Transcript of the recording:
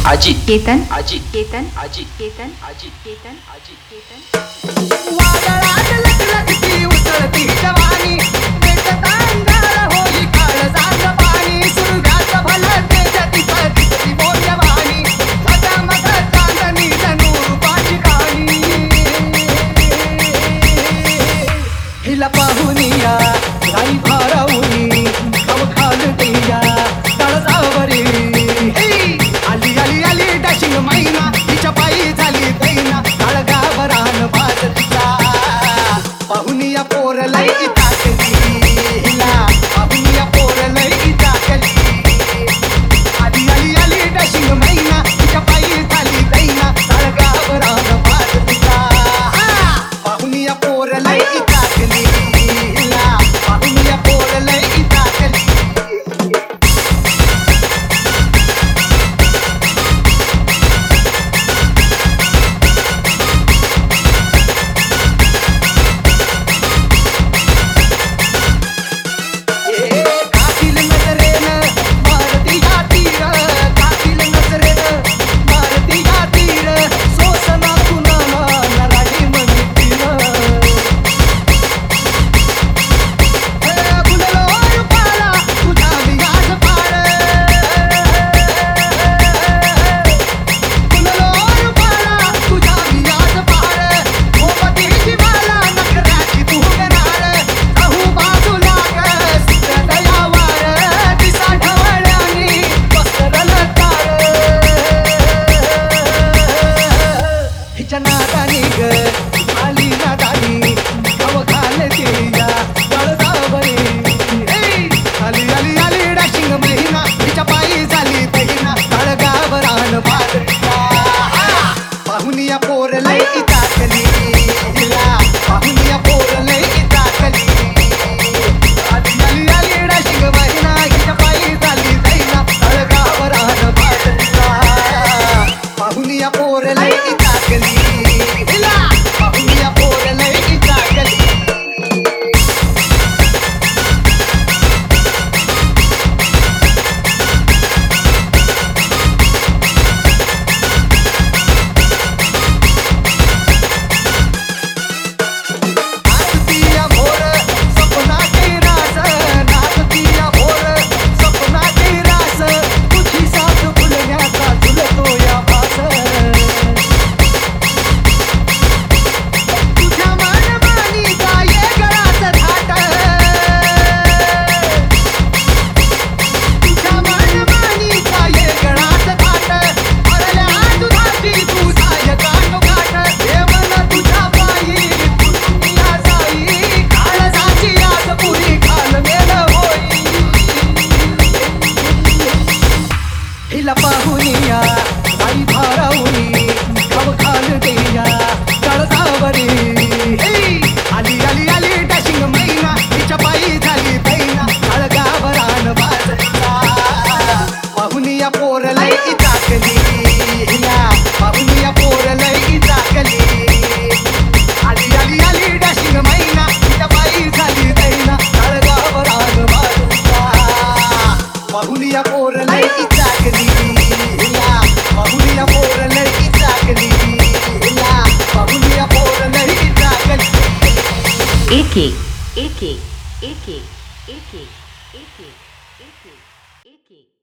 आजी केतन आजी केतन आजी केतन आजी केतन आजी केतन वादळात लखलखती उसळती जवानी पेटत अंगार होई काळजात पाणी सुरव्यात भलं तेजतीचं दिसती मौल्यवानी झगमग चांदणी जणू रूपाची काणी हिला पाहुनिया राई भारावणी खव खाल देया तळजावरी आली आली आली डॅशिंग मैना तिच्या पायी झाली दैना तळगावरान बाजतीचा पाहुनिया पोर लई टाकली हिला पाहुनिया पोर लई टाकली आली आली आली डॅशिंग मैना तिच्या पायी झाली दैना तळगावरान बाजतीचा पाहुनिया पोर लई टाकली हिला पाहुनिया पोर लई टाकली कातिल नजरेनं मारती या तीर कातिल नजरेनं मारती या तीर सोसना कुणाला नराही म्हणतील गुललो रुपाला तुझा वियाज पाड गुललो रुपाला तुझा वियाज पाड मोपती जीवाला नखऱ्याची तू गनार कहू बाजूला दयावार दिसा ढवळ्यानी पसरल तार हिच्या नादानी ग आली नादानी खव घाल देया तळजावरी आली आली आली डॅशिंग महिना हिच्या पायी झाली बहिना तळगावरान बाजरीला पाहुनिया पोर लई टाकली हिला पाहुनिया पोर लई टाकली आली आली आली डॅशिंग महिना हिच्या पायी झाली दैना तळगावरान बाजरीला पाहुनिया पोर लई टाकली हिला पाहुनिया पोर लई टाकली नाचतीया भोर सपनाची रास नाचतीया भोर सपनाची रास तुझी साथ फुलण्याचा झुलतो या भास तुझ्या मनमानीचा ये गळाच थाट तुझ्या मनमानीचा ये गळाच थाट भरल्या दुधाची तू साय काठोकाठ हे मन तुझ्या पायी दुनिया जाई काळजाची आस पुरी घालवेल होई हिला पाहुनिया आई भारावणी खव खाल देया तळजावरी आली आली आली डॅशिंग मैना तिच्या पायी झाली दैना तळगावरान बाजरीला पाहुनिया पोर लई टाकली हिला पाहुनिया पोर लई टाकली आली आली आली डॅशिंग मैना तिच्या पायी झाली दैना तळगावरान बाजरीला पाहुनिया पोर लई टाकली हिला पाहुनिया पोर लई टाकली हिला पाहुनिया पोर लई टाकली एक एक एक एक एक एक एक एक एक एक